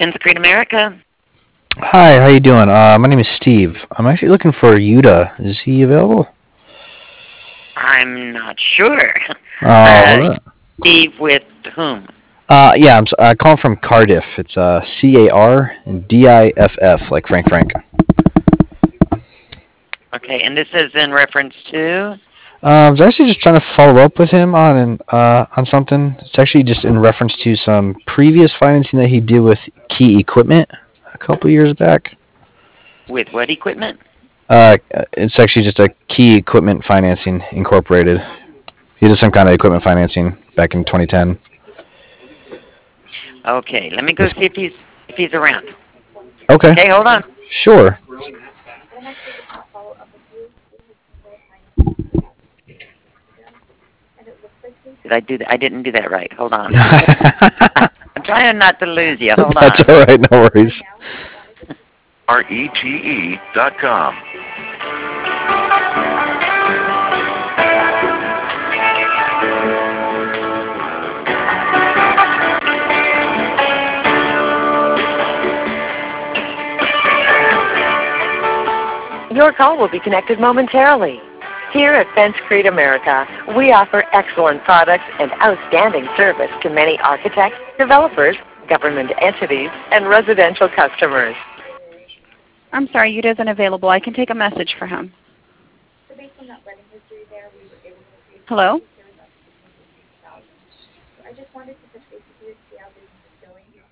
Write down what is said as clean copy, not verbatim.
Fence Creed America. Hi, how you doing? My name is Steve. I'm actually looking for Yuta. Is he available? I'm not sure. Oh, Steve with whom? yeah, I call from Cardiff. It's Cardiff, like Frank. Okay, and this is in reference to? I was actually just trying to follow up with him on something. It's actually just in reference to some previous financing that he did with Key Equipment a couple years back. With what equipment? It's actually just a Key Equipment Financing Incorporated. He did some kind of equipment financing back in 2010. Okay, let me go With, see if he's around. okay, Okay, hold on. sure. Did I do that? I didn't do that right. Hold on. I'm trying not to lose you. Hold That's on. all right. No worries. RETE.com. Your call will be connected momentarily. Here at Fence Creed America, we offer excellent products and outstanding service to many architects, developers, government entities, and residential customers. I'm sorry, Yuta isn't available. I can take a message for him. Hello?